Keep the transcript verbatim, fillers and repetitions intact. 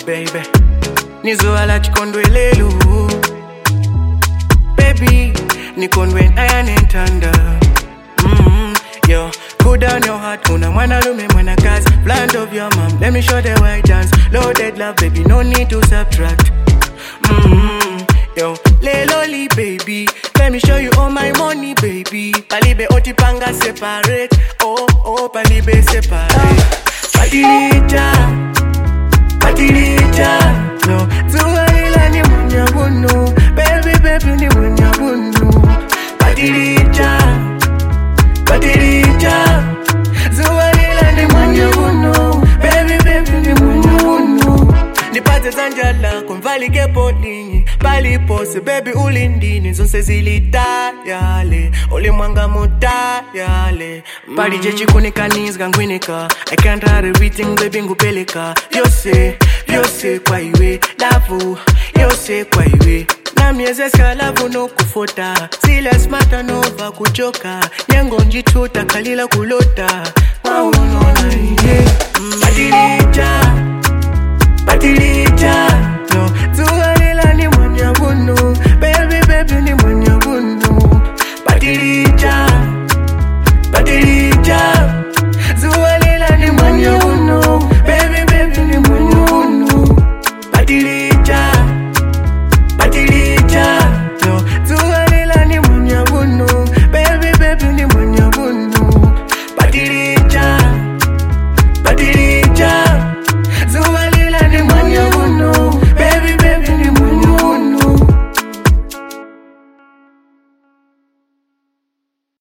baby nizoala chikondwelelu baby nikondwe ayanentanda mm-hmm. Yo, put down your heart, una mwana lume mwana kazi. Plant of your mom, let me show the white dance. Loaded love, baby, no need to subtract. Mm-hmm. Yo, lay lolly, baby, let me show you all my money, baby. Palibe otipanga separate, oh, oh, palibe separate. Patilita, patilita, no. Zuwaila ni munyabunu, baby, baby, ni munyabunu. Patilita, patilita, zuwaila ni munyabunu, baby, baby, ni munyabunu. Nipate zanjala, kumvalike polinyi. Bali pose, baby, ulindini. Zonse zilitayale, ulimwanga mutayale. Bali jechi kunikaniza ngwinika. I can't hide everything, baby, ngupeleka. Yose, yose kwa iwe. Lavu, yose kwa iwe. Na mieze skalavu no kufota. Sila smata nova kuchoka. Nyango njituta kalila kulota. Mauno na iye.